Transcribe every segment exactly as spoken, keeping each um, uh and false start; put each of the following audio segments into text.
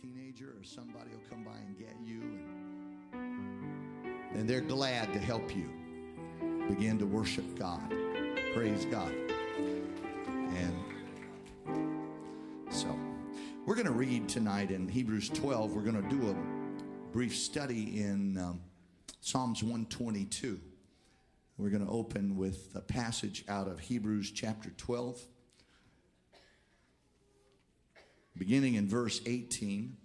teenager or somebody will come by and get you, and, and they're glad to help you begin to worship God. Praise God. And so we're going to read tonight in Hebrews twelve. We're going to do a brief study in um, Psalms one twenty-two. We're going to open with a passage out of Hebrews chapter twelve, beginning in verse eighteen.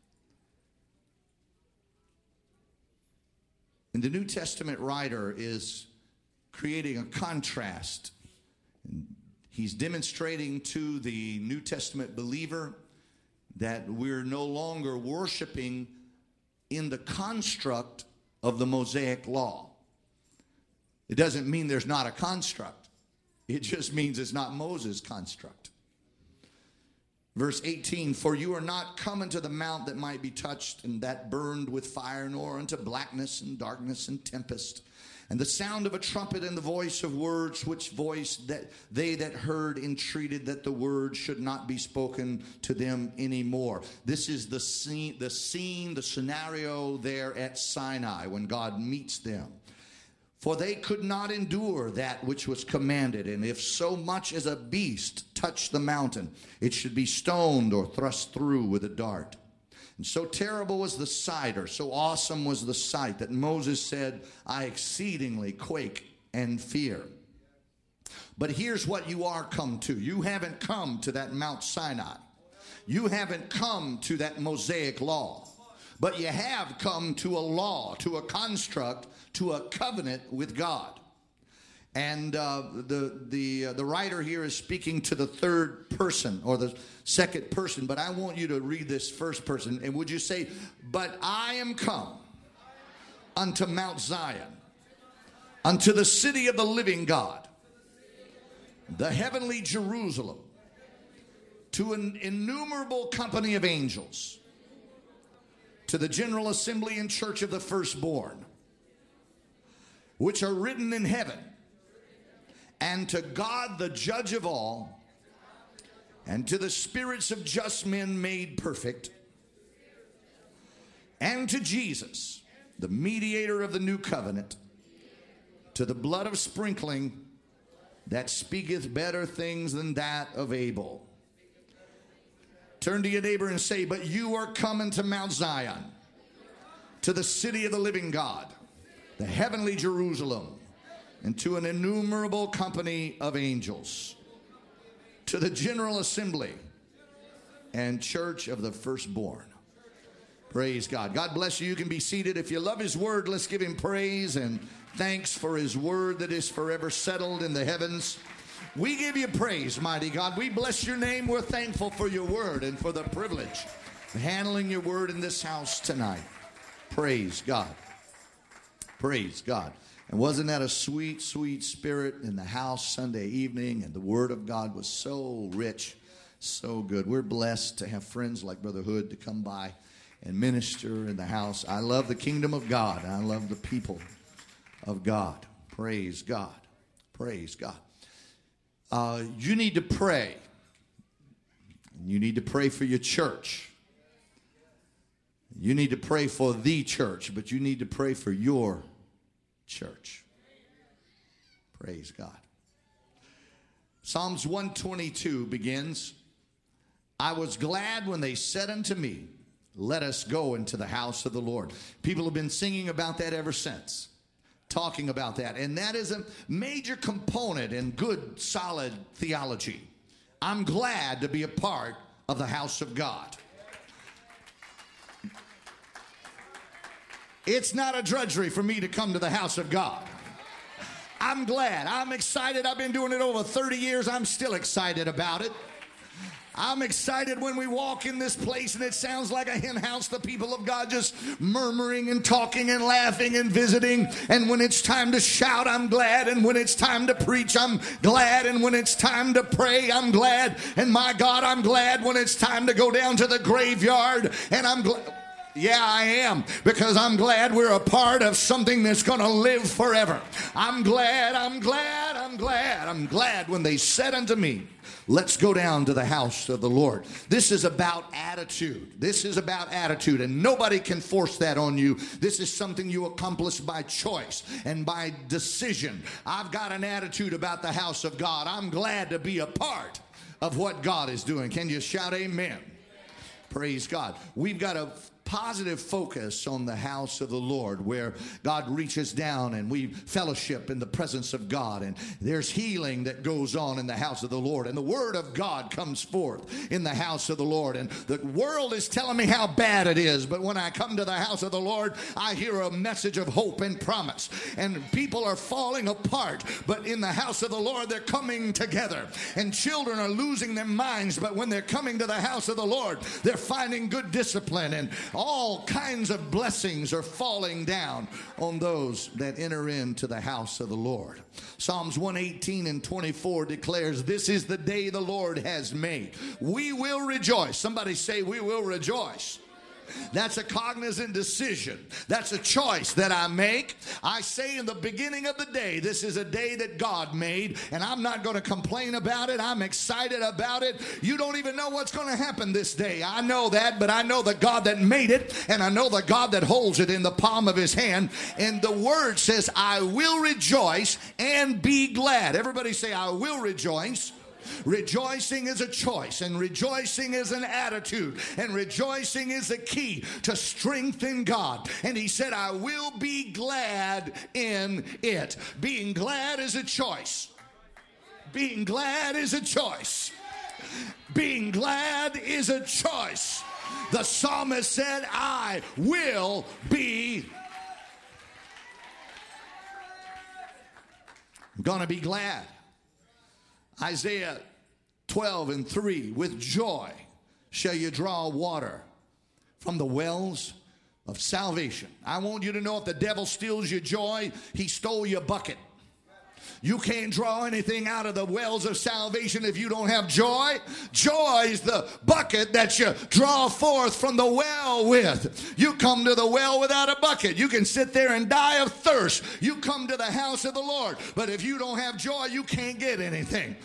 And the New Testament writer is creating a contrast. And he's demonstrating to the New Testament believer that we're no longer worshiping in the construct of the Mosaic law. It doesn't mean there's not a construct. It just means it's not Moses' construct. Verse eighteen, for you are not come unto the mount that might be touched and that burned with fire, nor unto blackness and darkness and tempest, and the sound of a trumpet and the voice of words, which voice that they that heard entreated that the word should not be spoken to them anymore. This is the scene, the scene, the scenario there at Sinai when God meets them. For they could not endure that which was commanded, and if so much as a beast touched the mountain, it should be stoned or thrust through with a dart. And so terrible was the sight, or so awesome was the sight, that Moses said, I exceedingly quake and fear. But here's what you are come to. You haven't come to that Mount Sinai. You haven't come to that Mosaic law. But you have come to a law, to a construct, to a covenant with God. And uh, the the uh, the writer here is speaking to the third person or the second person. But I want you to read this first person. And would you say, but I am come unto Mount Zion, unto the city of the living God, the heavenly Jerusalem, to an innumerable company of angels, to the general assembly and church of the firstborn, which are written in heaven, and to God the judge of all, and to the spirits of just men made perfect, and to Jesus, the mediator of the new covenant, to the blood of sprinkling that speaketh better things than that of Abel. Turn to your neighbor and say, but you are coming to Mount Zion, to the city of the living God, the heavenly Jerusalem, and to an innumerable company of angels, to the general assembly and church of the firstborn. Praise God. God bless you. You can be seated. If you love his word, let's give him praise and thanks for his word that is forever settled in the heavens. We give you praise, mighty God. We bless your name. We're thankful for your word and for the privilege of handling your word in this house tonight. Praise God. Praise God. And wasn't that a sweet, sweet spirit in the house Sunday evening? And the word of God was so rich, so good. We're blessed to have friends like Brother Hood to come by and minister in the house. I love the kingdom of God. I love the people of God. Praise God. Praise God. Uh, you need to pray. You need to pray for your church. You need to pray for the church, but you need to pray for your church. Praise God. Psalms one twenty-two begins, I was glad when they said unto me, let us go into the house of the Lord. People have been singing about that ever since. Talking about that. And that is a major component in good, solid theology. I'm glad to be a part of the house of God. It's not a drudgery for me to come to the house of God. I'm glad. I'm excited. I've been doing it over thirty years. I'm still excited about it. I'm excited when we walk in this place and it sounds like a hen house, the people of God just murmuring and talking and laughing and visiting. And when it's time to shout, I'm glad. And when it's time to preach, I'm glad. And when it's time to pray, I'm glad. And my God, I'm glad when it's time to go down to the graveyard. And I'm glad. Yeah, I am, because I'm glad we're a part of something that's going to live forever. I'm glad, I'm glad, I'm glad. glad. I'm glad when they said unto me, let's go down to the house of the Lord. This is about attitude. This is about attitude, and nobody can force that on you. This is something you accomplish by choice and by decision. I've got an attitude about the house of God. I'm glad to be a part of what God is doing. Can you shout amen? Praise God. We've got a positive focus on the house of the Lord, where God reaches down and we fellowship in the presence of God, and there's healing that goes on in the house of the Lord, and the word of God comes forth in the house of the Lord. And the world is telling me how bad it is, but when I come to the house of the Lord, I hear a message of hope and promise. And people are falling apart, but in the house of the Lord they're coming together. And children are losing their minds, but when they're coming to the house of the Lord, they're finding good discipline, and all kinds of blessings are falling down on those that enter into the house of the Lord. Psalms one eighteen and twenty-four declares, this is the day the Lord has made. We will rejoice. Somebody say, we will rejoice. That's a cognizant decision. That's a choice that I make. I say in the beginning of the day, this is a day that God made, and I'm not going to complain about it. I'm excited about it. You don't even know what's going to happen this day. I know that, but I know the God that made it, and I know the God that holds it in the palm of his hand. And the word says, I will rejoice and be glad. Everybody say, I will rejoice. Rejoicing is a choice, and rejoicing is an attitude, and rejoicing is the key to strength in God. And he said, I will be glad in it. Being glad is a choice. Being glad is a choice. Being glad is a choice. The psalmist said, I will be I'm gonna be glad. Isaiah twelve and three, with joy shall you draw water from the wells of salvation. I want you to know, if the devil steals your joy, he stole your bucket. You can't draw anything out of the wells of salvation if you don't have joy. Joy is the bucket that you draw forth from the well with. You come to the well without a bucket. You can sit there and die of thirst. You come to the house of the Lord. But if you don't have joy, you can't get anything.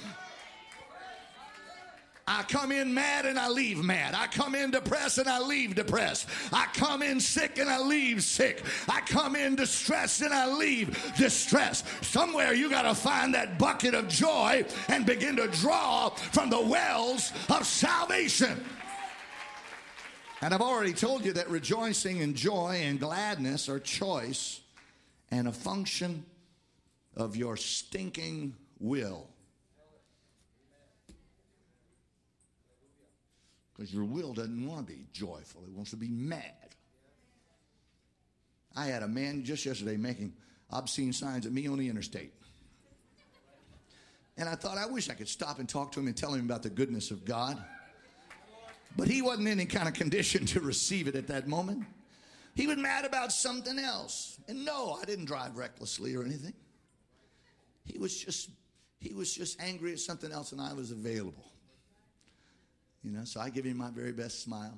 I come in mad and I leave mad. I come in depressed and I leave depressed. I come in sick and I leave sick. I come in distressed and I leave distressed. Somewhere you got to find that bucket of joy and begin to draw from the wells of salvation. And I've already told you that rejoicing and joy and gladness are choice and a function of your stinking will. Because your will doesn't want to be joyful. It wants to be mad. I had a man just yesterday making obscene signs at me on the interstate. And I thought, I wish I could stop and talk to him and tell him about the goodness of God. But he wasn't in any kind of condition to receive it at that moment. He was mad about something else. And no, I didn't drive recklessly or anything. He was just, he was just angry at something else, and I was available. You know, so I give him my very best smile.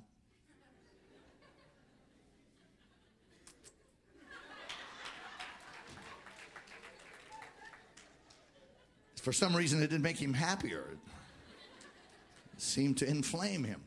For some reason, it didn't make him happier. It seemed to inflame him.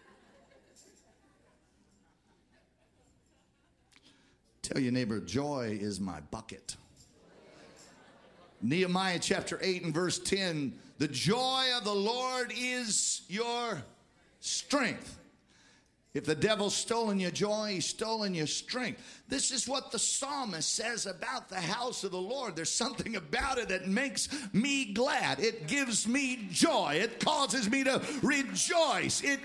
Tell your neighbor, joy is my bucket. Nehemiah chapter eight and verse ten, the joy of the Lord is your strength. If the devil's stolen your joy, he's stolen your strength. This is what the psalmist says about the house of the Lord. There's something about it that makes me glad. It gives me joy. It causes me to rejoice. It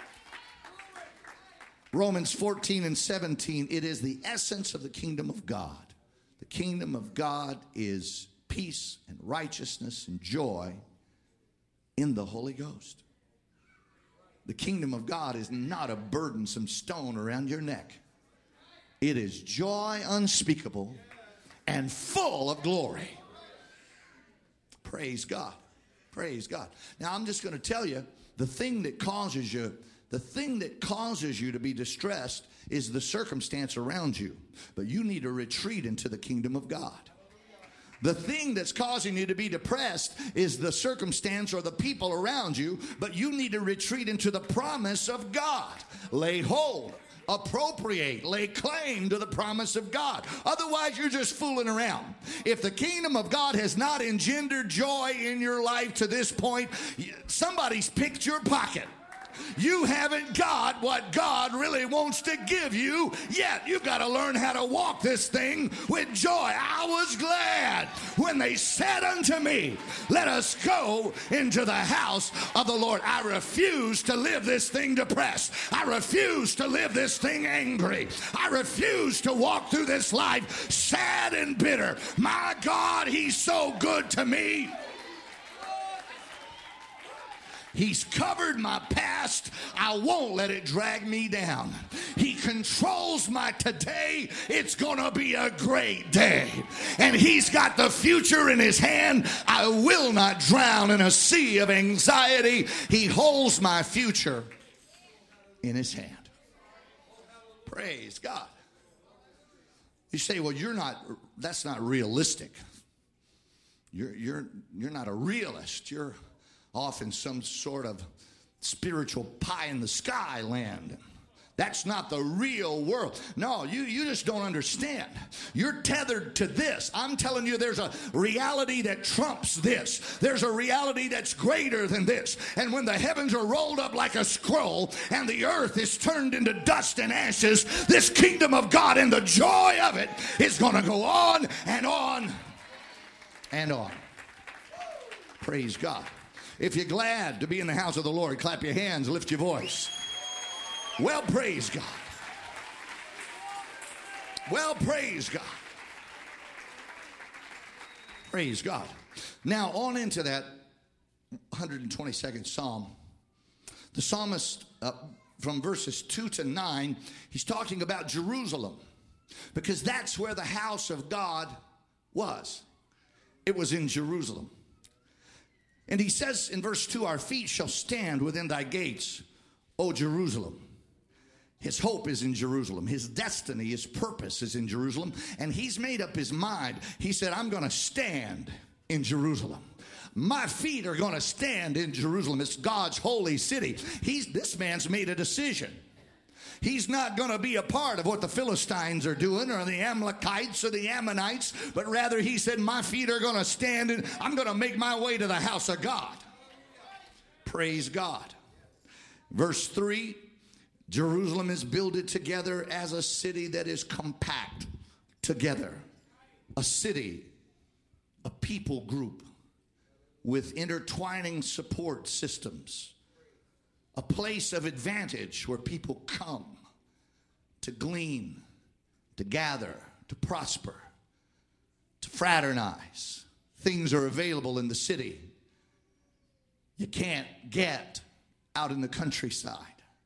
Romans fourteen and seventeen, it is the essence of the kingdom of God. The kingdom of God is peace and righteousness and joy in the Holy Ghost. The kingdom of God is not a burdensome stone around your neck. It is joy unspeakable and full of glory. Praise God. Praise God. Now I'm just going to tell you, the thing that causes you, the thing that causes you to be distressed is the circumstance around you. But you need to retreat into the kingdom of God. The thing that's causing you to be depressed is the circumstance or the people around you, but you need to retreat into the promise of God. Lay hold, appropriate, lay claim to the promise of God. Otherwise, you're just fooling around. If the kingdom of God has not engendered joy in your life to this point, somebody's picked your pocket. You haven't got what God really wants to give you yet. You've got to learn how to walk this thing with joy. I was glad when they said unto me, let us go into the house of the Lord. I refuse to live this thing depressed. I refuse to live this thing angry. I refuse to walk through this life sad and bitter. My God, He's so good to me. He's covered my past. I won't let it drag me down. He controls my today. It's going to be a great day. And He's got the future in His hand. I will not drown in a sea of anxiety. He holds my future in His hand. Praise God. You say, well, you're not, that's not realistic. You're, you're, you're not a realist. You're off in some sort of spiritual pie in the sky land. That's not the real world. No, you, you just don't understand. You're tethered to this. I'm telling you, there's a reality that trumps this. There's a reality that's greater than this. And when the heavens are rolled up like a scroll and the earth is turned into dust and ashes, this kingdom of God and the joy of it is going to go on and on and on. Praise God. If you're glad to be in the house of the Lord, clap your hands, lift your voice. Well, praise God. Well, praise God. Praise God. Now, on into that one hundred twenty-second Psalm. The psalmist, uh, from verses two to nine, he's talking about Jerusalem, because that's where the house of God was. It was in Jerusalem. And he says in verse two, our feet shall stand within thy gates, O Jerusalem. His hope is in Jerusalem. His destiny, his purpose is in Jerusalem. And he's made up his mind. He said, I'm going to stand in Jerusalem. My feet are going to stand in Jerusalem. It's God's holy city. He's, this man's made a decision. He's not going to be a part of what the Philistines are doing or the Amalekites or the Ammonites, but rather he said, my feet are going to stand and I'm going to make my way to the house of God. Praise God. Verse three, Jerusalem is builded together as a city that is compact together. A city, a people group with intertwining support systems. A place of advantage where people come to glean, to gather, to prosper, to fraternize. Things are available in the city you can't get out in the countryside.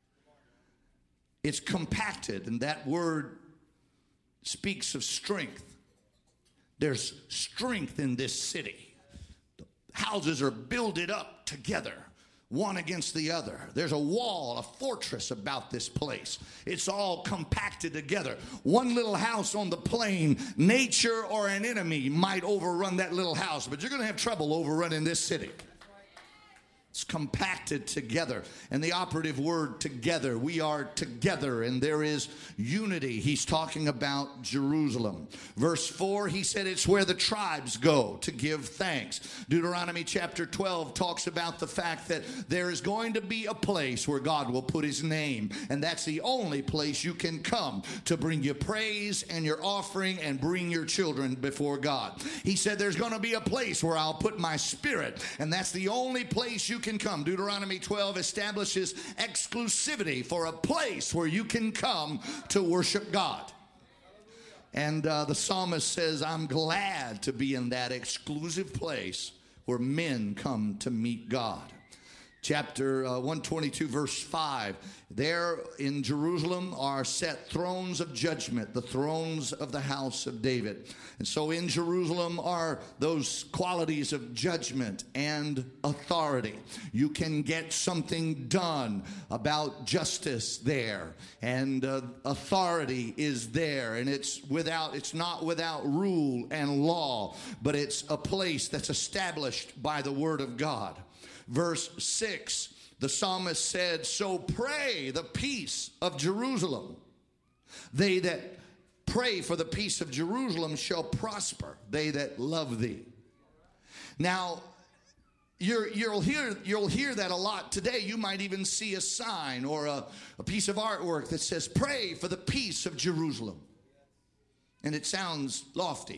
It's compacted, and that word speaks of strength. There's strength in this city. The houses are builded up together, one against the other. There's a wall, a fortress about this place. It's all compacted together. One little house on the plain, nature or an enemy might overrun that little house, but you're going to have trouble overrunning this city. It's compacted together. And the operative word together, we are together, and there is unity. He's talking about Jerusalem. Verse four, he said it's where the tribes go to give thanks. Deuteronomy chapter twelve talks about the fact that there is going to be a place where God will put his name, and that's the only place you can come to bring your praise and your offering and bring your children before God. He said there's going to be a place where I'll put my spirit, and that's the only place you can come. Deuteronomy twelve establishes exclusivity for a place where you can come to worship God. And uh, the psalmist says, I'm glad to be in that exclusive place where men come to meet God. chapter uh, one twenty-two, verse five. There in Jerusalem are set thrones of judgment, the thrones of the house of David. And so in Jerusalem are those qualities of judgment and authority. You can get something done about justice there, and uh, authority is there, and it's without it's not without rule and law, but it's a place that's established by the word of God. Verse six, the psalmist said, so pray the peace of Jerusalem. They that pray for the peace of Jerusalem shall prosper, they that love thee. Now, you're, you'll hear you'll hear that a lot today. You might even see a sign or a, a piece of artwork that says, pray for the peace of Jerusalem. And it sounds lofty.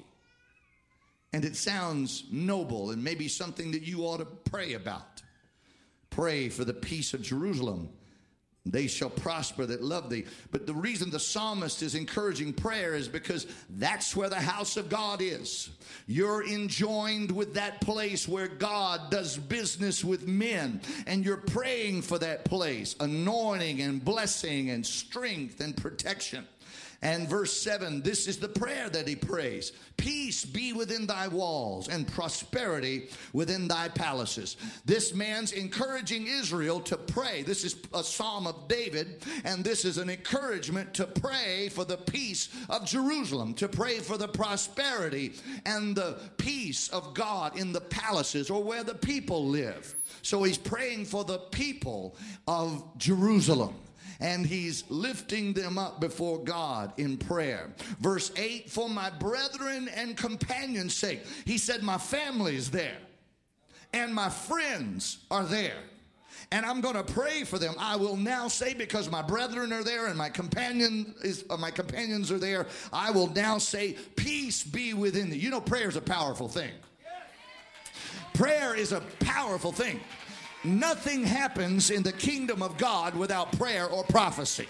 And it sounds noble, and maybe something that you ought to pray about. Pray for the peace of Jerusalem. They shall prosper that love thee. But the reason the psalmist is encouraging prayer is because that's where the house of God is. You're enjoined with that place where God does business with men. And you're praying for that place. Anointing and blessing and strength and protection. And verse seven, this is the prayer that he prays. Peace be within thy walls and prosperity within thy palaces. This man's encouraging Israel to pray. This is a psalm of David, and this is an encouragement to pray for the peace of Jerusalem, to pray for the prosperity and the peace of God in the palaces or where the people live. So he's praying for the people of Jerusalem. And he's lifting them up before God in prayer. Verse eight, for my brethren and companions' sake. He said, my family's there. And my friends are there. And I'm going to pray for them. I will now say, because my brethren are there and my companion is, uh, my companions are there, I will now say, peace be within thee. You know, prayer is a powerful thing. Prayer is a powerful thing. Nothing happens in the kingdom of God without prayer or prophecy.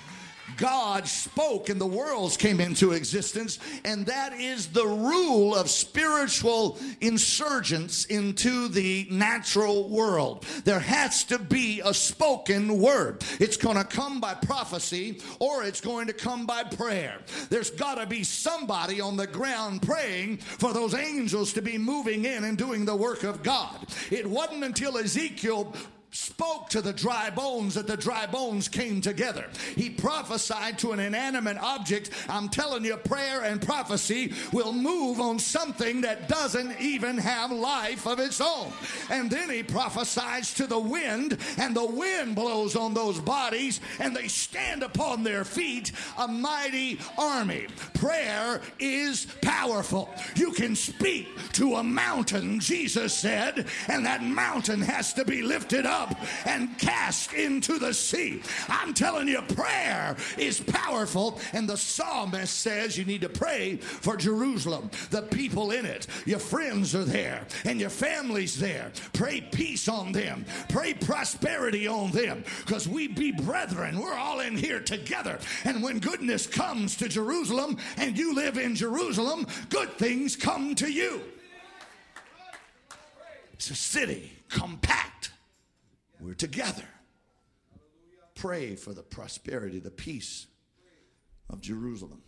God spoke and the worlds came into existence, and that is the rule of spiritual insurgence into the natural world. There has to be a spoken word. It's going to come by prophecy or it's going to come by prayer. There's got to be somebody on the ground praying for those angels to be moving in and doing the work of God. It wasn't until Ezekiel spoke to the dry bones that the dry bones came together. He prophesied to an inanimate object. I'm telling you, prayer and prophecy will move on something that doesn't even have life of its own. And then he prophesies to the wind, and the wind blows on those bodies, and they stand upon their feet, a mighty army. Prayer is powerful. You can speak to a mountain, Jesus said, and that mountain has to be lifted up and cast into the sea. I'm telling you, prayer is powerful, and the psalmist says you need to pray for Jerusalem, the people in it. Your friends are there and your family's there. Pray peace on them. Pray prosperity on them, because we be brethren. We're all in here together, and when goodness comes to Jerusalem and you live in Jerusalem, good things come to you. It's a city compact. We're together. Pray for the prosperity, the peace of Jerusalem.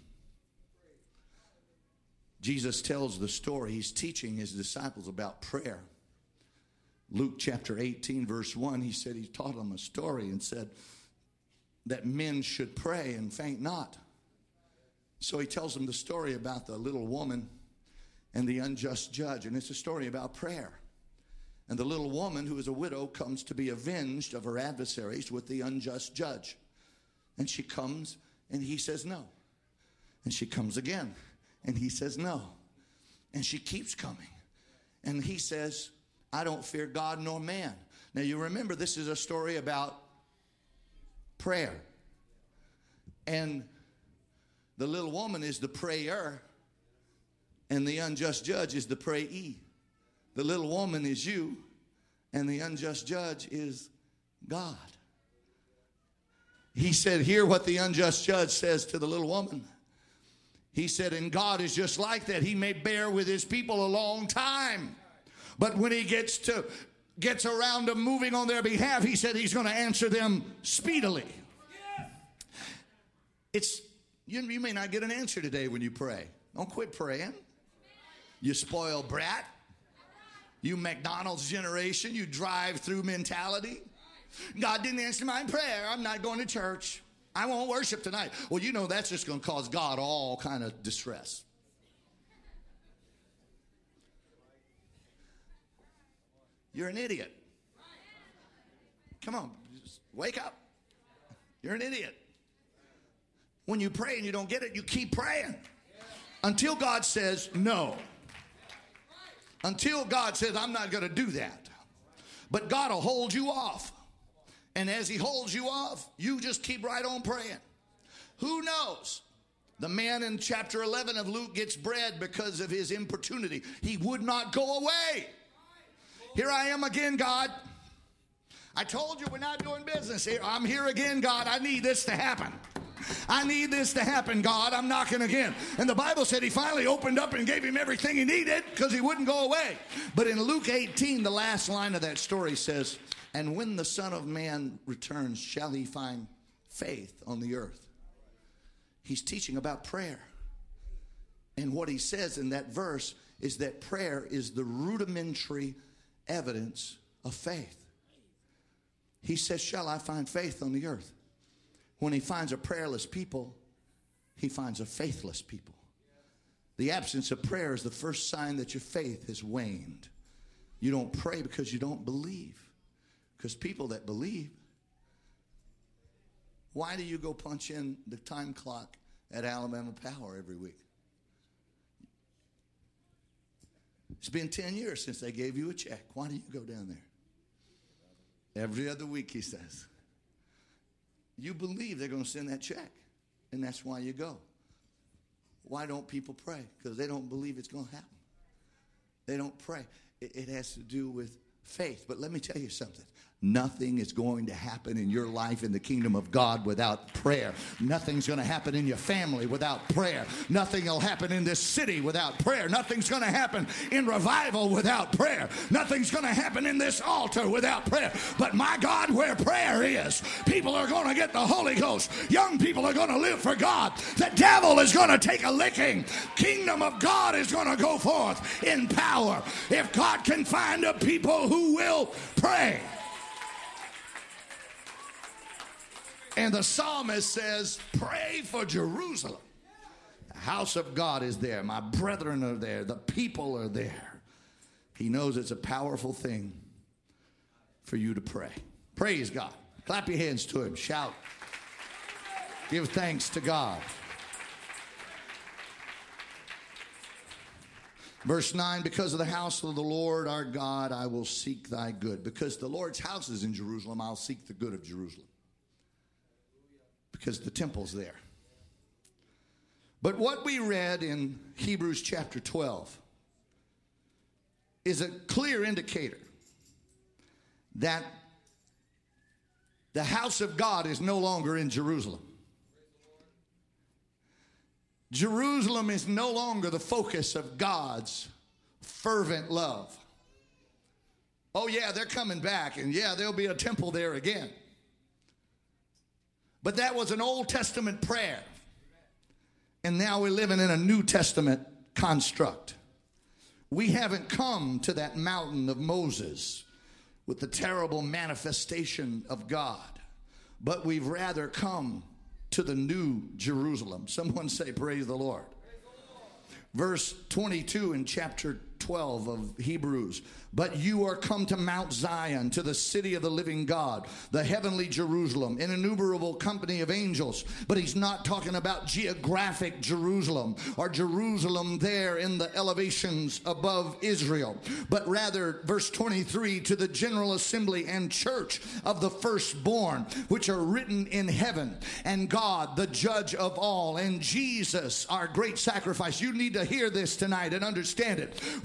Jesus tells the story. He's teaching his disciples about prayer. Luke chapter eighteen, verse one, he said he taught them a story and said that men should pray and faint not. So he tells them the story about the little woman and the unjust judge. And it's a story about prayer. And the little woman, who is a widow, comes to be avenged of her adversaries with the unjust judge. And she comes, and he says no. And she comes again, and he says no. And she keeps coming. And he says, I don't fear God nor man. Now you remember, this is a story about prayer. And the little woman is the prayer, and the unjust judge is the prayee. The little woman is you, and the unjust judge is God. He said, hear what the unjust judge says to the little woman. He said, and God is just like that. He may bear with his people a long time, but when he gets to gets around to moving on their behalf, he said he's going to answer them speedily. It's you, you may not get an answer today when you pray. Don't quit praying. You spoiled brat. You McDonald's generation. You drive-through mentality. God didn't answer my prayer. I'm not going to church. I won't worship tonight. Well, you know that's just going to cause God all kind of distress. You're an idiot. Come on, just wake up. You're an idiot. When you pray and you don't get it, you keep praying until God says no. Until God says, I'm not going to do that. But God will hold you off. And as he holds you off, you just keep right on praying. Who knows? The man in chapter eleven of Luke gets bread because of his importunity. He would not go away. Here I am again, God. I told you we're not doing business here. I'm here again, God. I need this to happen. I need this to happen, God. I'm knocking again. And the Bible said he finally opened up and gave him everything he needed because he wouldn't go away. But in Luke eighteen, the last line of that story says, and when the Son of Man returns, shall he find faith on the earth? He's teaching about prayer. And what he says in that verse is that prayer is the rudimentary evidence of faith. He says, shall I find faith on the earth? When he finds a prayerless people, he finds a faithless people. The absence of prayer is the first sign that your faith has waned. You don't pray because you don't believe. Because people that believe, why do you go punch in the time clock at Alabama Power every week? It's been ten years since they gave you a check. Why do you go down there? Every other week, he says. You believe they're going to send that check, and that's why you go. Why don't people pray? Because they don't believe it's going to happen. They don't pray. It, it has to do with faith. But let me tell you something. Nothing is going to happen in your life in the kingdom of God without prayer. Nothing's going to happen in your family without prayer. Nothing will happen in this city without prayer. Nothing's going to happen in revival without prayer. Nothing's going to happen in this altar without prayer. But my God, where prayer is, people are going to get the Holy Ghost. Young people are going to live for God. The devil is going to take a licking. Kingdom of God is going to go forth in power. If God can find a people who will pray. And the psalmist says, pray for Jerusalem. The house of God is there. My brethren are there. The people are there. He knows it's a powerful thing for you to pray. Praise God. Clap your hands to him. Shout. Give thanks to God. Verse nine, because of the house of the Lord our God, I will seek thy good. Because the Lord's house is in Jerusalem, I'll seek the good of Jerusalem. Because the temple's there. But what we read in Hebrews chapter twelve is a clear indicator that the house of God is no longer in Jerusalem. Jerusalem is no longer the focus of God's fervent love. Oh yeah, they're coming back, and yeah, there'll be a temple there again. But that was an Old Testament prayer. And now we're living in a New Testament construct. We haven't come to that mountain of Moses with the terrible manifestation of God. But we've rather come to the New Jerusalem. Someone say, praise the Lord. Verse twenty-two in chapter twelve of Hebrews. But you are come to Mount Zion, to the city of the living God, the heavenly Jerusalem, an innumerable company of angels. But he's not talking about geographic Jerusalem or Jerusalem there in the elevations above Israel. But rather, verse twenty-three, to the general assembly and church of the firstborn, which are written in heaven, and God, the judge of all, and Jesus, our great sacrifice. You need to hear this tonight and understand it. When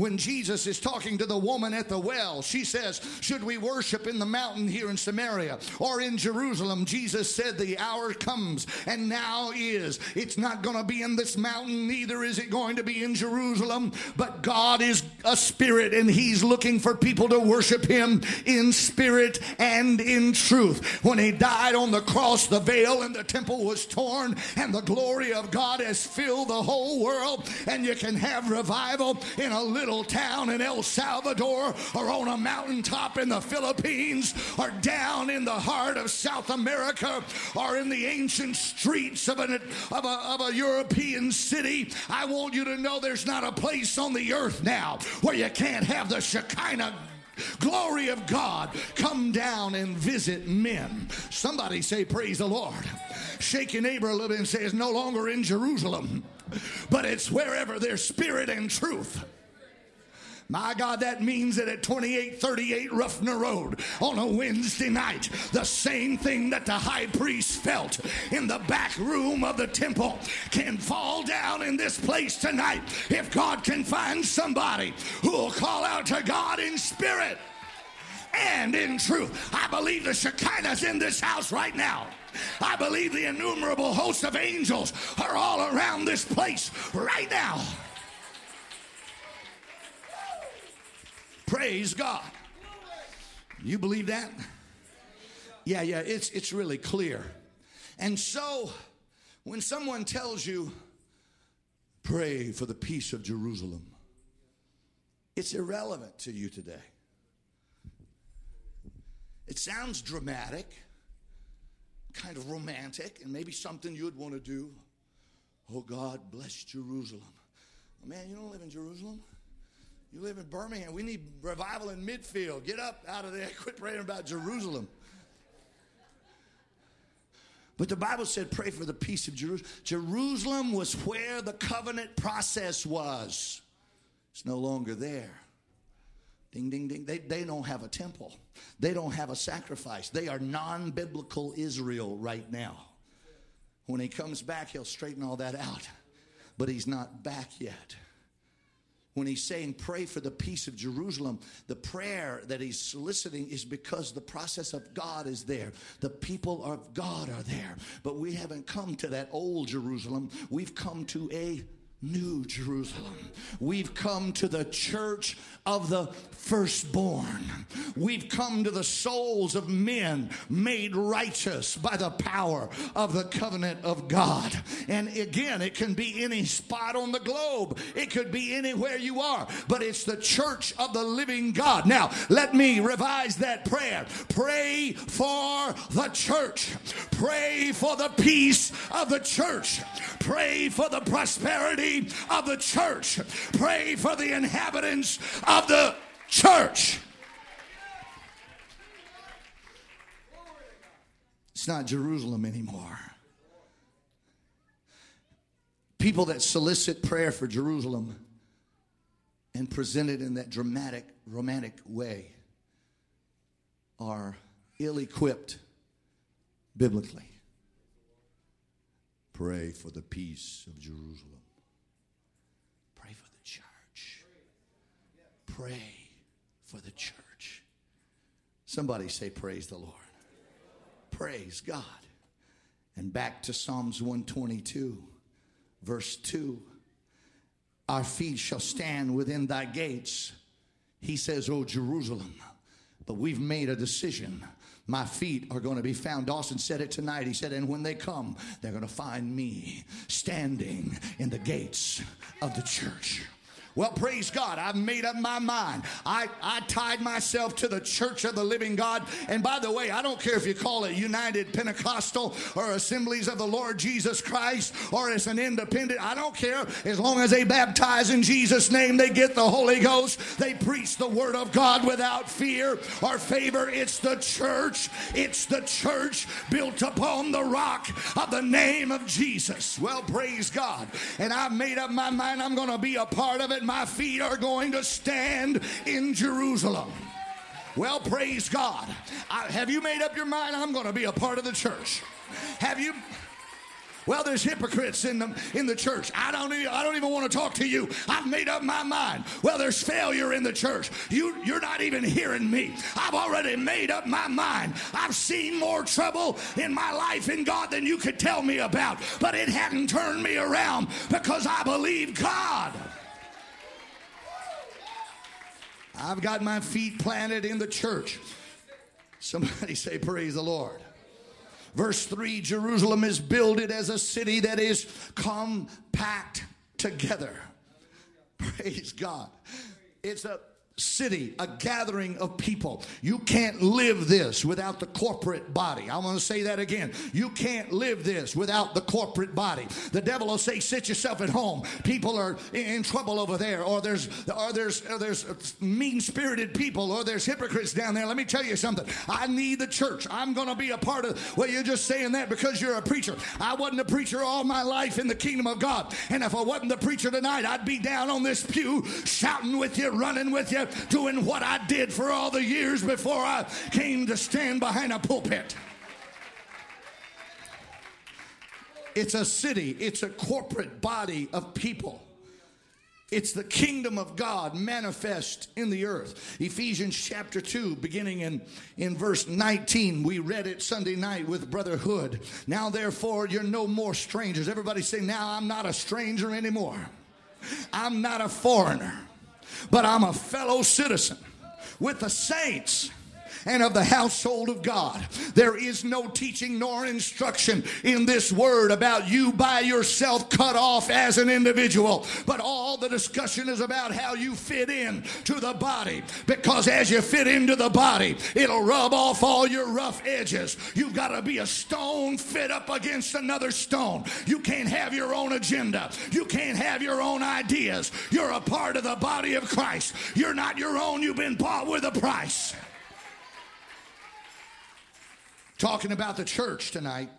when Jesus is talking to the woman at the well, she says, should we worship in the mountain here in Samaria or in Jerusalem? Jesus said, the hour comes and now is. It's not going to be in this mountain, neither is it going to be in Jerusalem. But God is a spirit, and he's looking for people to worship him in spirit and in truth. When he died on the cross, the veil in the temple was torn, and the glory of God has filled the whole world. And you can have revival in a little town in El Salvador, or on a mountaintop in the Philippines, or down in the heart of South America, or in the ancient streets of, an, of, a, of a European city. I want you to know there's not a place on the earth now where you can't have the Shekinah glory of God come down and visit men. Somebody say, praise the Lord. Shake your neighbor a little bit and say, it's no longer in Jerusalem, but it's wherever there's spirit and truth. My God, that means that at twenty-eight thirty-eight Ruffner Road on a Wednesday night, the same thing that the high priest felt in the back room of the temple can fall down in this place tonight. If God can find somebody who will call out to God in spirit and in truth. I believe the Shekinah's in this house right now. I believe the innumerable hosts of angels are all around this place right now. Praise God. You believe that? Yeah, yeah, it's it's really clear. And so when someone tells you, pray for the peace of Jerusalem, it's irrelevant to you today. It sounds dramatic, kind of romantic, and maybe something you'd want to do. Oh, God, bless Jerusalem. Man, you don't live in Jerusalem. You live in Birmingham. We need revival in Midfield. Get up out of there. Quit praying about Jerusalem. But the Bible said pray for the peace of Jerusalem. Jerusalem was where the covenant process was. It's no longer there. Ding, ding, ding. They, they don't have a temple. They don't have a sacrifice. They are non-biblical Israel right now. When he comes back, he'll straighten all that out. But he's not back yet. When he's saying pray for the peace of Jerusalem, the prayer that he's soliciting is because the process of God is there. The people of God are there. But we haven't come to that old Jerusalem. We've come to a new Jerusalem. We've come to the church of the firstborn. We've come to the souls of men made righteous by the power of the covenant of God. And again, it can be any spot on the globe. It could be anywhere you are, but it's the church of the living God. Now, let me revise that prayer. Pray for the church. Pray for the peace of the church. Pray for the prosperity of the church. Pray for the inhabitants of the church. It's not Jerusalem anymore. People that solicit prayer for Jerusalem and present it in that dramatic, romantic way are ill-equipped biblically. Pray for the peace of Jerusalem. Pray for the church. Pray for the church. Somebody say, praise the Lord. Praise God. And back to Psalms one twenty-two, verse two. Our feet shall stand within thy gates. He says, oh, Jerusalem. But we've made a decision. My feet are going to be found. Dawson said it tonight. He said, and when they come, they're going to find me standing in the gates of the church. Well, praise God. I've made up my mind. I, I tied myself to the church of the living God. And by the way, I don't care if you call it United Pentecostal or Assemblies of the Lord Jesus Christ or it's an independent. I don't care. As long as they baptize in Jesus' name, they get the Holy Ghost. They preach the word of God without fear or favor. It's the church. It's the church built upon the rock of the name of Jesus. Well, praise God. And I've made up my mind I'm going to be a part of it. My feet are going to stand in Jerusalem. Well, praise God. I, have you made up your mind? I'm going to be a part of the church. Have you? Well, there's hypocrites in the, in the church. I don't, even, I don't even want to talk to you. I've made up my mind. Well, there's failure in the church. You, you're not even hearing me. I've already made up my mind. I've seen more trouble in my life in God than you could tell me about. But it hadn't turned me around because I believe God. I've got my feet planted in the church. Somebody say, praise the Lord. Verse three, Jerusalem is builded as a city that is compact together. Praise God. It's a city, a gathering of people. You can't live this without the corporate body. I want to say that again. You can't live this without the corporate body. The devil will say, sit yourself at home. People are in trouble over there, or there's or there's or there's mean-spirited people, or there's hypocrites down there. Let me tell you something. I need the church. I'm going to be a part of. Well, you're just saying that because you're a preacher. I wasn't a preacher all my life in the kingdom of God, and if I wasn't the preacher tonight, I'd be down on this pew shouting with you, running with you, doing what I did for all the years before I came to stand behind a pulpit. It's a city. It's a corporate body of people. It's the kingdom of God manifest in the earth. Ephesians chapter two, beginning in, in verse nineteen. We read it Sunday night with Brother Hood. Now, therefore, you're no more strangers. Everybody say, now I'm not a stranger anymore. I'm not a foreigner, but I'm a fellow citizen with the saints and of the household of God. There is no teaching nor instruction in this word about you by yourself cut off as an individual, but all the discussion is about how you fit in to the body, because as you fit into the body, it'll rub off all your rough edges. You've got to be a stone fit up against another stone. You can't have your own agenda. You can't have your own ideas. You're a part of the body of Christ. You're not your own. You've been bought with a price. Talking about the church tonight.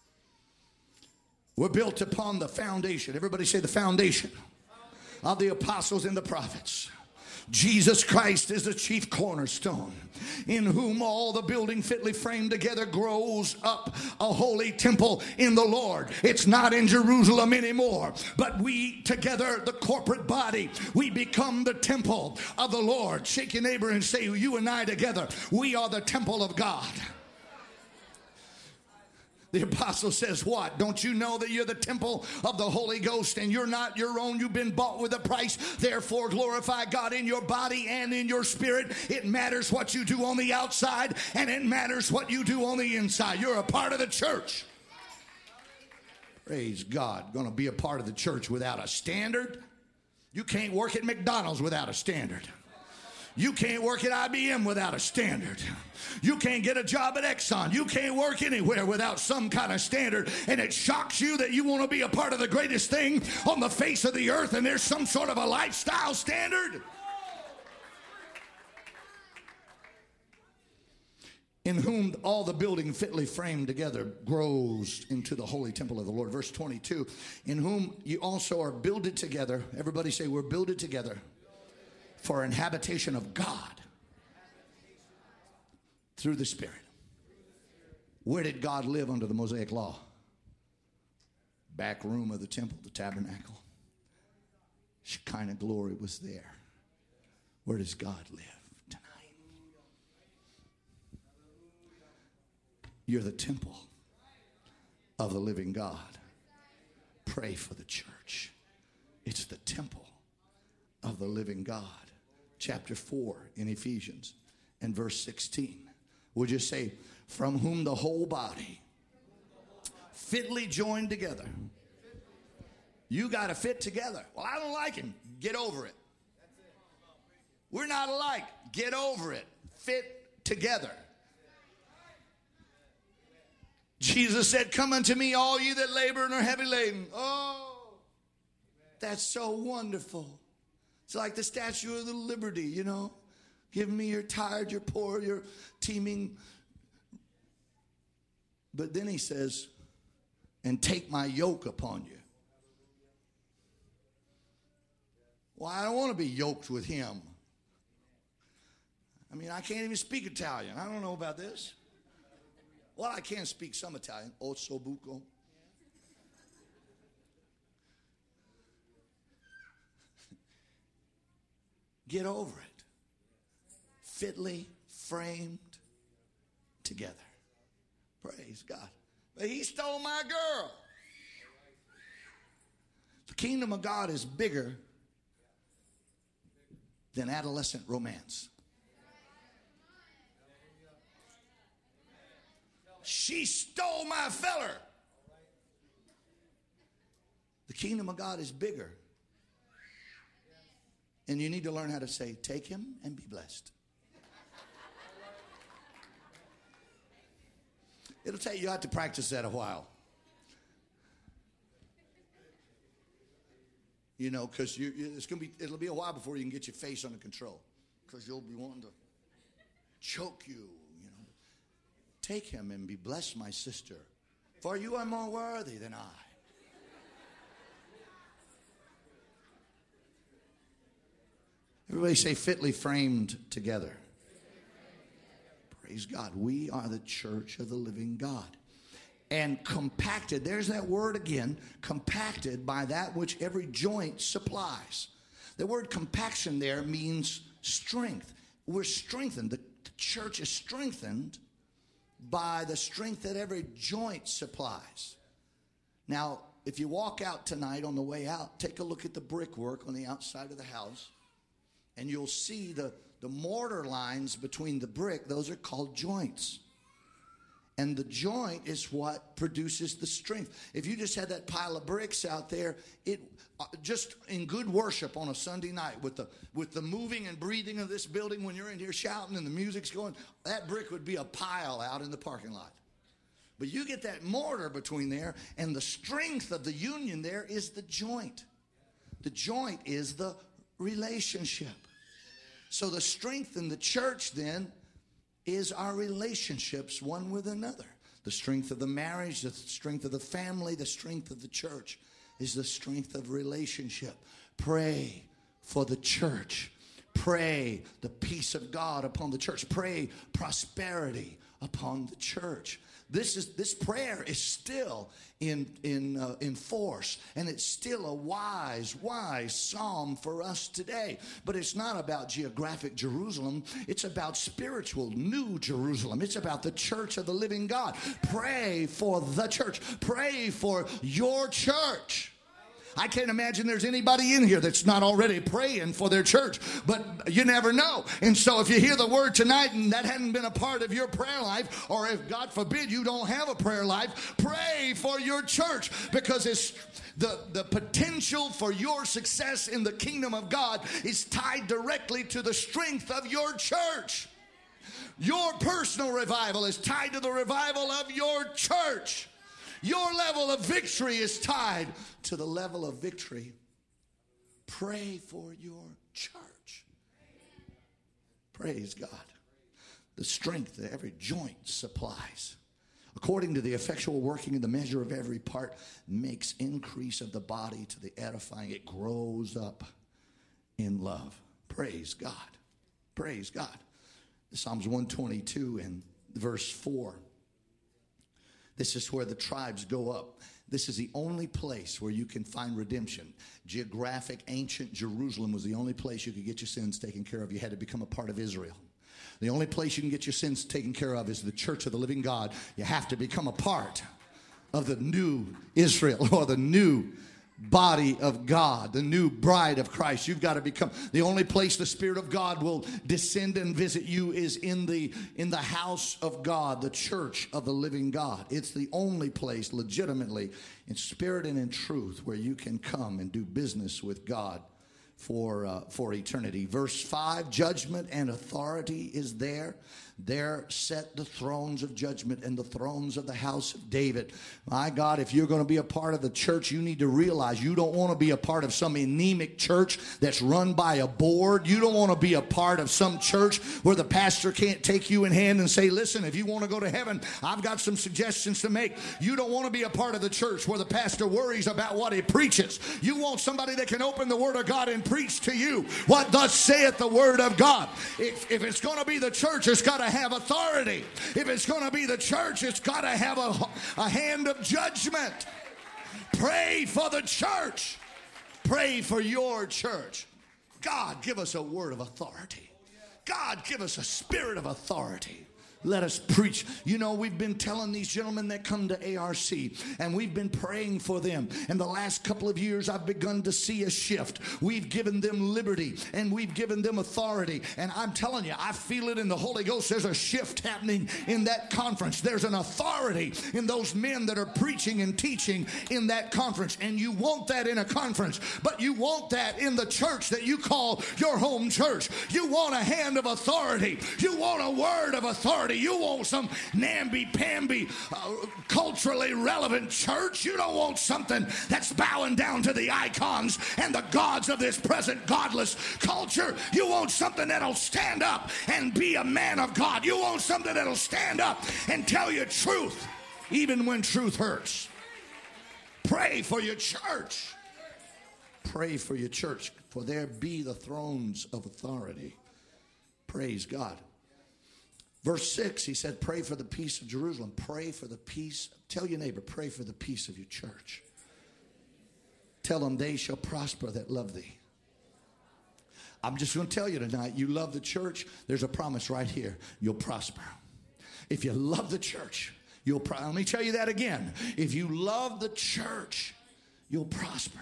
We're built upon the foundation. Everybody say the foundation of the apostles and the prophets. Jesus Christ is the chief cornerstone, in whom all the building fitly framed together grows up a holy temple in the Lord. It's not in Jerusalem anymore, but we together, the corporate body, we become the temple of the Lord. Shake your neighbor and say, you and I together, we are the temple of God. The apostle says what? Don't you know that you're the temple of the Holy Ghost and you're not your own? You've been bought with a price. Therefore, glorify God in your body and in your spirit. It matters what you do on the outside, and it matters what you do on the inside. You're a part of the church. Praise God. Going to be a part of the church without a standard? You can't work at McDonald's without a standard. You can't work at I B M without a standard. You can't get a job at Exxon. You can't work anywhere without some kind of standard. And it shocks you that you want to be a part of the greatest thing on the face of the earth, and there's some sort of a lifestyle standard. In whom all the building fitly framed together grows into the holy temple of the Lord. Verse twenty-two, in whom you also are builded together. Everybody say, we're builded together for an habitation of God through the Spirit. Where did God live under the Mosaic law? Back room of the temple, the tabernacle. Shekinah glory was there. Where does God live tonight? You're the temple of the living God. Pray for the church. It's the temple of the living God. Chapter four in Ephesians and verse sixteen. Would you say, from whom the whole body fitly joined together. You got to fit together. Well, I don't like him. Get over it. We're not alike. Get over it. Fit together. Jesus said, come unto me, all you that labor and are heavy laden. Oh, that's so wonderful. It's like the Statue of the Liberty, you know. Give me you're tired, you're poor, you're teeming. But then he says, and take my yoke upon you. Well, I don't want to be yoked with him. I mean, I can't even speak Italian. I don't know about this. Well, I can speak some Italian. Ossobuco. Get over it. Fitly framed together. Praise God. But he stole my girl. The kingdom of God is bigger than adolescent romance. She stole my feller. The kingdom of God is bigger. And you need to learn how to say, take him and be blessed. It'll take you have to practice that a while. You know, because you, it's gonna be it'll be a while before you can get your face under control. Because you'll be wanting to choke you, you know. Take him and be blessed, my sister, for you are more worthy than I. Everybody say fitly framed together. Praise God. We are the church of the living God. And compacted, there's that word again, compacted by that which every joint supplies. The word compaction there means strength. We're strengthened. The, the church is strengthened by the strength that every joint supplies. Now, if you walk out tonight on the way out, take a look at the brickwork on the outside of the house, and you'll see the, the mortar lines between the brick. Those are called joints. And the joint is what produces the strength. If you just had that pile of bricks out there, it uh, just in good worship on a Sunday night with the with the moving and breathing of this building, when you're in here shouting and the music's going, that brick would be a pile out in the parking lot. But you get that mortar between there, and the strength of the union there is the joint. The joint is the relationship. So the strength in the church then is our relationships one with another. The strength of the marriage, the strength of the family, the strength of the church is the strength of relationship. Pray for the church. Pray the peace of God upon the church. Pray prosperity upon the church. This is this prayer is still in in uh, in force, and it's still a wise, wise psalm for us today. But it's not about geographic Jerusalem. It's about spiritual New Jerusalem. It's about the church of the living God. Pray for the church. Pray for your church. I can't imagine there's anybody in here that's not already praying for their church, but you never know. And so if you hear the word tonight and that hadn't been a part of your prayer life, or if God forbid you don't have a prayer life, pray for your church, because it's the, the potential for your success in the kingdom of God is tied directly to the strength of your church. Your personal revival is tied to the revival of your church. Your level of victory is tied to the level of victory. Pray for your church. Praise God. The strength that every joint supplies, according to the effectual working of the measure of every part, makes increase of the body to the edifying. It grows up in love. Praise God. Praise God. Psalms one twenty-two and verse four. This is where the tribes go up. This is the only place where you can find redemption. Geographic, ancient Jerusalem was the only place you could get your sins taken care of. You had to become a part of Israel. The only place you can get your sins taken care of is the church of the living God. You have to become a part of the new Israel, or the new body of God, the new bride of Christ. You've got to become. The only place the Spirit of God will descend and visit you is in the in the house of God, the church of the living God. It's the only place legitimately in spirit and in truth where you can come and do business with God for uh, for eternity. Verse five, judgment and authority is there. There set the thrones of judgment and the thrones of the house of David. My God, if you're going to be a part of the church, you need to realize you don't want to be a part of some anemic church that's run by a board. You don't want to be a part of some church where the pastor can't take you in hand and say, listen, if you want to go to heaven, I've got some suggestions to make. You don't want to be a part of the church where the pastor worries about what he preaches. You want somebody that can open the word of God and preach to you what thus saith the word of God. If, if it's going to be the church, it's got to have authority. If it's going to be the church, it's got to have a, a hand of judgment. Pray for the church. Pray for your church. God, give us a word of authority. God, give us a spirit of authority. Let us preach. You know, we've been telling these gentlemen that come to A R C, and we've been praying for them. And the last couple of years, I've begun to see a shift. We've given them liberty, and we've given them authority. And I'm telling you, I feel it in the Holy Ghost. There's a shift happening in that conference. There's an authority in those men that are preaching and teaching in that conference. And you want that in a conference, but you want that in the church that you call your home church. You want a hand of authority. You want a word of authority. You want some namby-pamby, uh, culturally relevant church. You don't want something that's bowing down to the icons and the gods of this present godless culture. You want something that'll stand up and be a man of God. You want something that'll stand up and tell you truth, even when truth hurts. Pray for your church. Pray for your church, for there be the thrones of authority. Praise God. Verse six, he said, pray for the peace of Jerusalem. Pray for the peace. Tell your neighbor, pray for the peace of your church. Tell them they shall prosper that love thee. I'm just going to tell you tonight, you love the church, there's a promise right here. You'll prosper. If you love the church, you'll prosper. Let me tell you that again. If you love the church, you'll prosper.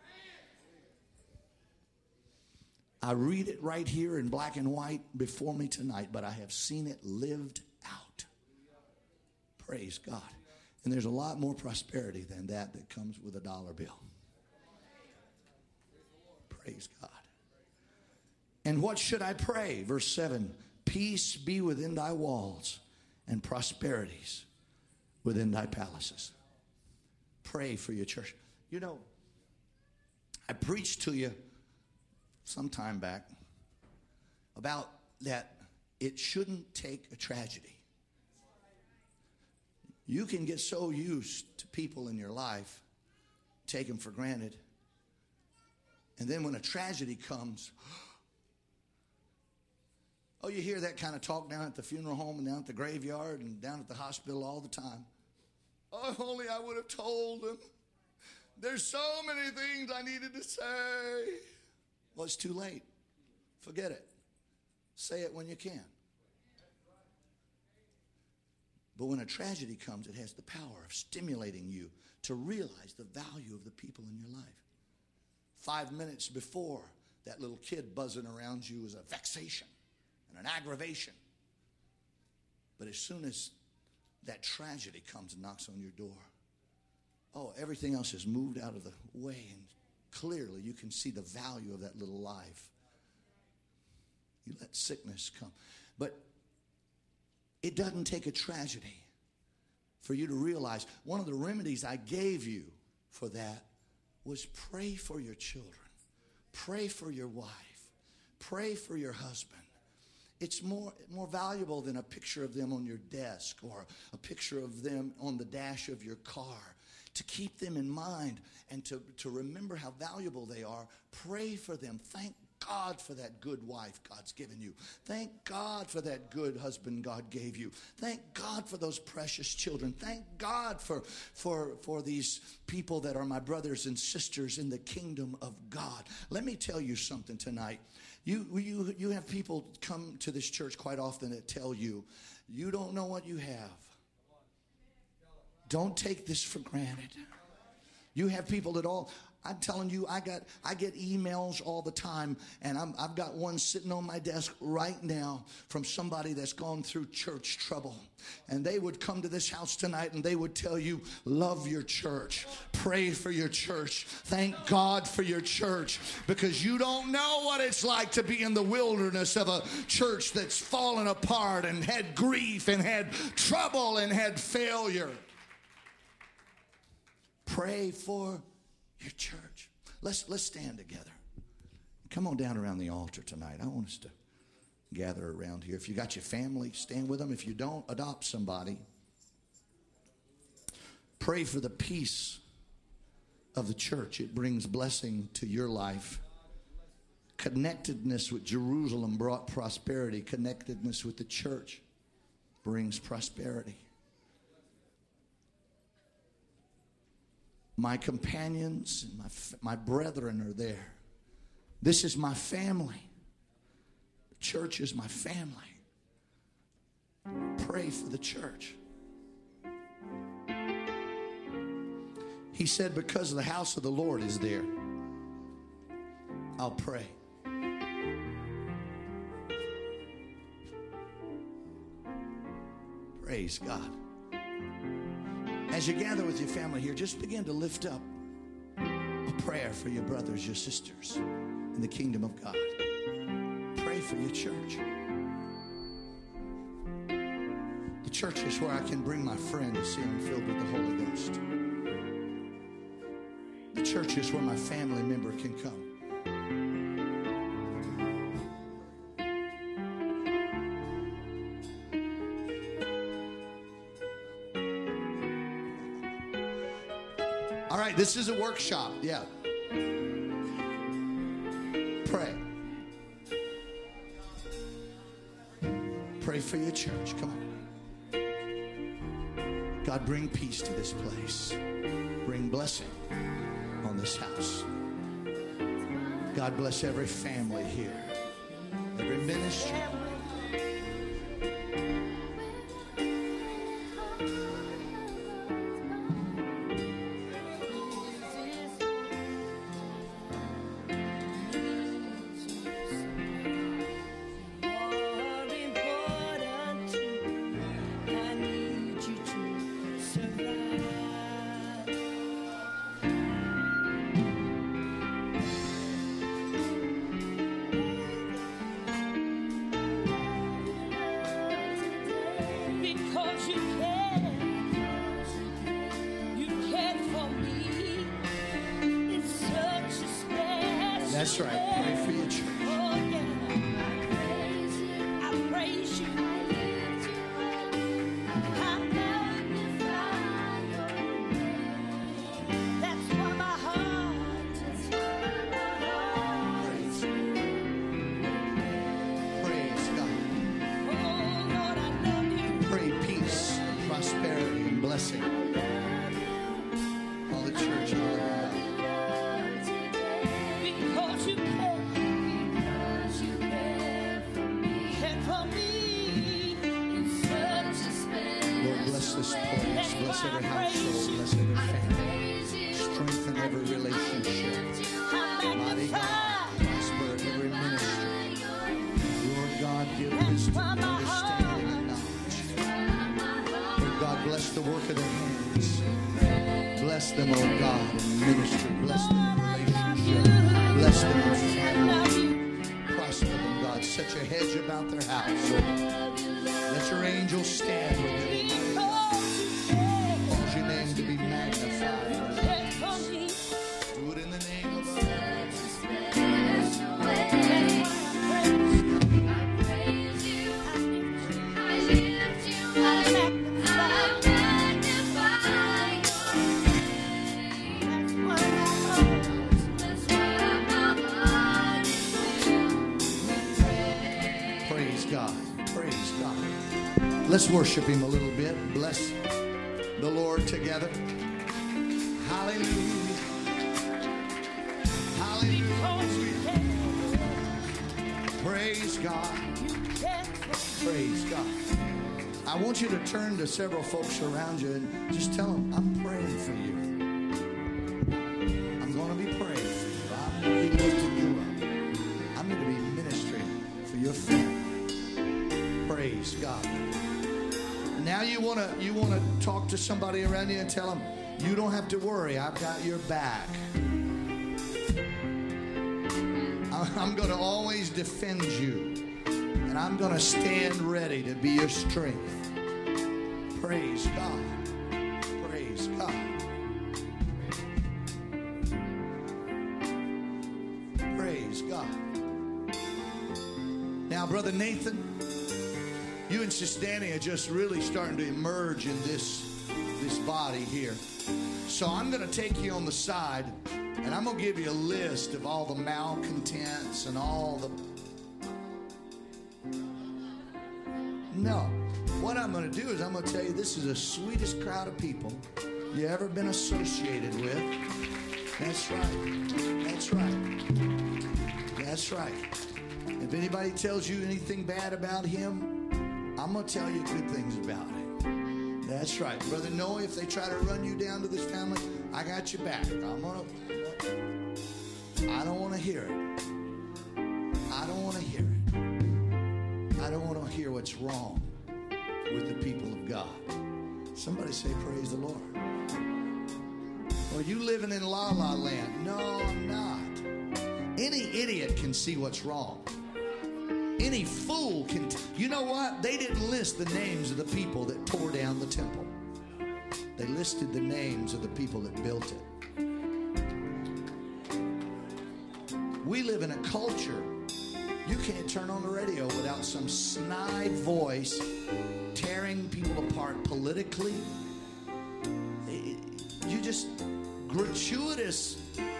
I read it right here in black and white before me tonight, but I have seen it lived out. Praise God. And there's a lot more prosperity than that that comes with a dollar bill. Praise God. And what should I pray? Verse seven, peace be within thy walls and prosperities within thy palaces. Pray for your church. You know, I preached to you some time back about that it shouldn't take a tragedy. You can get so used to people in your life, take them for granted, and then when a tragedy comes, oh, you hear that kind of talk down at the funeral home and down at the graveyard and down at the hospital all the time. Oh, if only I would have told them. There's so many things I needed to say. Well, it's too late. Forget it. Say it when you can. But when a tragedy comes, it has the power of stimulating you to realize the value of the people in your life. Five minutes before, that little kid buzzing around you is a vexation and an aggravation. But as soon as that tragedy comes and knocks on your door, oh, everything else is moved out of the way, and clearly you can see the value of that little life. You let sickness come. But it doesn't take a tragedy for you to realize. One of the remedies I gave you for that was pray for your children. Pray for your wife. Pray for your husband. It's more, more valuable than a picture of them on your desk or a picture of them on the dash of your car. To keep them in mind and to, to remember how valuable they are. Pray for them. Thank God for that good wife God's given you. Thank God for that good husband God gave you. Thank God for those precious children. Thank God for, for, for these people that are my brothers and sisters in the kingdom of God. Let me tell you something tonight. You, you, you have people come to this church quite often that tell you, you don't know what you have. Don't take this for granted. You have people that all, I'm telling you, I got, I get emails all the time, and I'm, I've got one sitting on my desk right now from somebody that's gone through church trouble. And they would come to this house tonight and they would tell you, love your church. Pray for your church. Thank God for your church. Because you don't know what it's like to be in the wilderness of a church that's fallen apart and had grief and had trouble and had failure. Pray for your church. Let's let's stand together. Come on down around the altar tonight. I want us to gather around here. If you got your family, stand with them. If you don't, adopt somebody. Pray for the peace of the church. It brings blessing to your life. Connectedness with Jerusalem brought prosperity. Connectedness with the church brings prosperity. My companions and my, my brethren are there. This is my family. The church is my family. Pray for the church. He said, because the house of the Lord is there, I'll pray. Praise God. As you gather with your family here, just begin to lift up a prayer for your brothers, your sisters in the kingdom of God. Pray for your church. The church is where I can bring my friend to see him filled with the Holy Ghost. The church is where my family member can come. All right, this is a workshop. Yeah. Pray. Pray for your church. Come on. God, bring peace to this place. Bring blessing on this house. God bless every family here, every ministry. That's right. Pray for your church. Bless the work of their hands. Bless them, oh God, in ministry. Bless them in relationship. Bless them in family. Prosper them, God. Set your hedge about their house. Let your angels stand with them. Cause your name to be magnified. Do it in the name of our Let's worship him a little bit. Bless the Lord together. Hallelujah. Hallelujah. Praise God. Praise God. I want you to turn to several folks around you and just tell them, I'm praying for you. I'm going to be praying for you. I'm going to be lifting you up. I'm going to be ministering for your family. Praise God. Now you want to you want to talk to somebody around you and tell them, you don't have to worry, I've got your back. I'm going to always defend you, and I'm going to stand ready to be your strength. Praise God. Praise God. Praise God. Now, Brother Nathan, you and Sister Danny are just really starting to emerge in this, this body here. So I'm going to take you on the side, and I'm going to give you a list of all the malcontents and all the... No. What I'm going to do is I'm going to tell you this is the sweetest crowd of people you ever been associated with. That's right. That's right. That's right. If anybody tells you anything bad about him, I'm going to tell you good things about him. That's right. Brother Noah, if they try to run you down to this family, I got your back. I'm going to... I don't want to hear it. I don't want to hear it. I don't want to hear what's wrong with the people of God. Somebody say, praise the Lord. Are you living in la la land? No, I'm not. Any idiot can see what's wrong. Any fool can. T- you know what? They didn't list the names of the people that tore down the temple. They listed the names of the people that built it. We live in a culture. You can't turn on the radio without some snide voice tearing people apart politically. You just gratuitous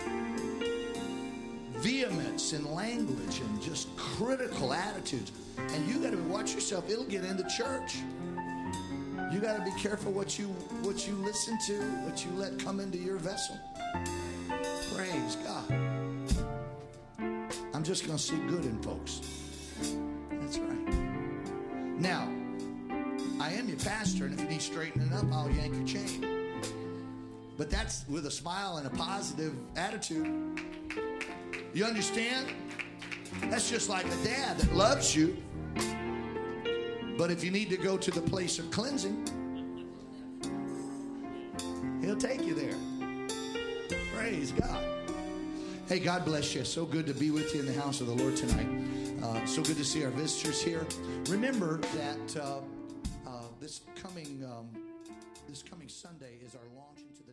vehemence in language and just critical attitudes. And you got to watch yourself. It'll get into church. You got to be careful what you what you listen to, what you let come into your vessel. Praise God. I'm just going to see good in folks. That's right. Now, I am your pastor, and if you need straightening up, I'll yank your chain. But that's with a smile and a positive attitude. You understand? That's just like a dad that loves you. But if you need to go to the place of cleansing, he'll take you there. Praise God. Hey, God bless you. So good to be with you in the house of the Lord tonight. Uh, so good to see our visitors here. Remember that uh, uh, this coming um, this coming Sunday is our launch into